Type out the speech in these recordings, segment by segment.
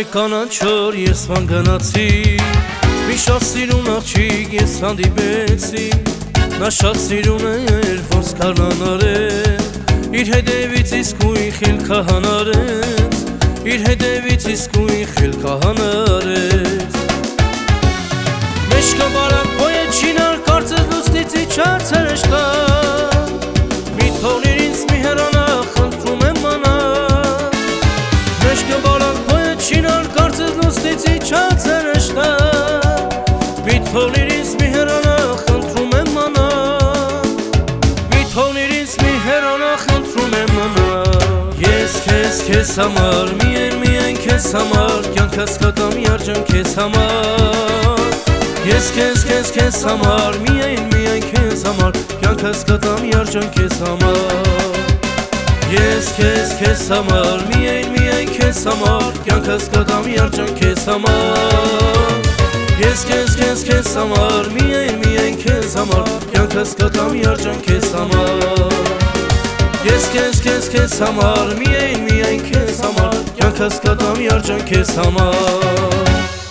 կանաչոր ես ման գնացի Մի շատ սիրուն աղջիկ ես հանդիպեցի Նա շատ սիրուն էր ոնց կանանարեց Իր հետևից իսկույն խելքը հանարեց Իր հետևից իսկույն խելքը հանարեց Մեջքը բարակ պոյե չինար կարծես լուսնից իջացել աշտա Մի թողնիր ինձ մի հեռանա խնդրում եմ մանա Մեջքը բարակ պոյե չինար կարծես լուսնից իջացել աշտա Մի թողնիր ինձ մի հեռանա խնդրում եմ մանա Մի թողնիր ինձ մի հեռանա խնդրում եմ մանա Ես քեզ համար միայն քեզ համար կյանքս կտամ երջանք քեզ համար Ես քեզ համար միայն քեզ համար կյանքս կտամ երջանք քեզ համար Ես քեզ համար միայն քեզ համար կյանքս կտամ երջանք քեզ համար Ես քեզ համար միայն քեզ համար կյանքս կտամ երջանք քեզ համար Ես քեզ համար միայն քեզ համար կյանքս կտամ երջանք քեզ համար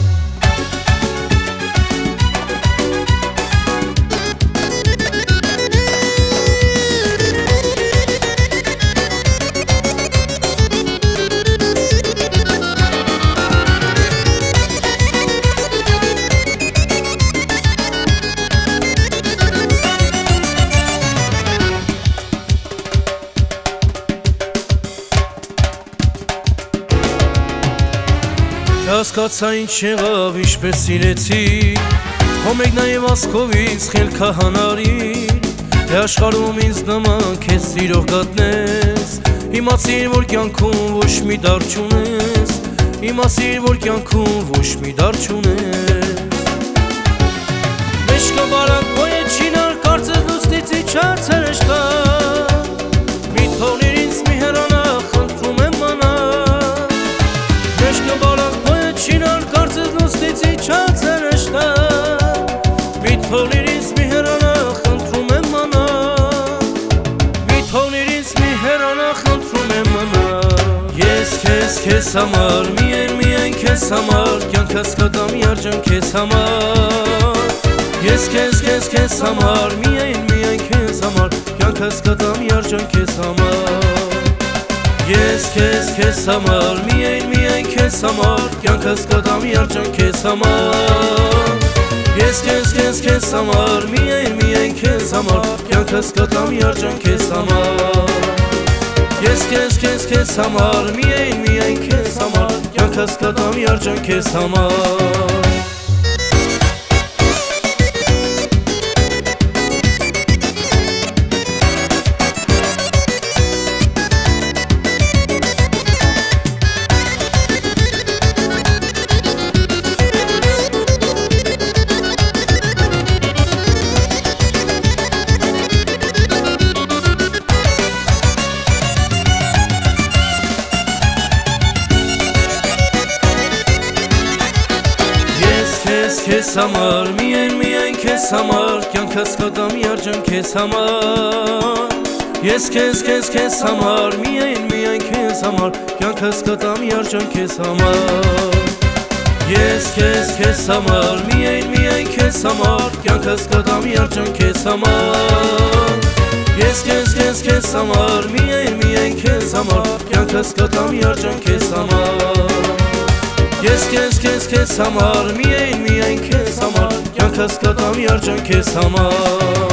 Հասկացա ինչ եղավ ինչպես սիրեցի Հո մեկ նաև ասկովից խելքը հանարիր Թե աշխարհում ինձ նման քեզ սիրող գտնես Իմացիր որ կյանքում ոչ մի դար չունես Իմացիր որ կյանքում ոչ մի դար չունես Մեջքը բարակ պոյե չինար կարծես լուսնից իջացել աշտա Մի թողնիր ինձ մի հեռանա խնդրում եմ մանա Մեջքը բարակ Չինար կարծես լուսնից իջացել աշտա Մի թողնիր ինձ մի հեռանա խնդրում եմ մանա Մի թողնիր ինձ մի հեռանա խնդրում եմ մանա Ես քեզ համար միայն քեզ համար կյանքս կտամ երջանք քեզ համար Ես քեզ համար միայն քեզ համար կյանքս կտամ երջանք քեզ համար Ես քեզ համար միայն քեզ համար կյանքս կտամ երջանք քեզ համար Ես քեզ համար միայն քեզ համար կյանքս կտամ երջանք քեզ համար Ես քեզ համար միայն քեզ համար կյանքս կտամ երջանք քեզ համար Քեզ համար միայն քեզ համար կյանքս կտամ երջանք քեզ համար Ես քեզ համար միայն քեզ համար կյանքս կտամ երջանք քեզ համար Ես քեզ համար միայն քեզ համար կյանքս կտամ երջանք քեզ համար Ես քեզ համար միայն քեզ համար կյանքս կտամ երջանք քեզ համար Ես քեզ համար միայն քեզ համար կյանքս կտամ երջանք քեզ համար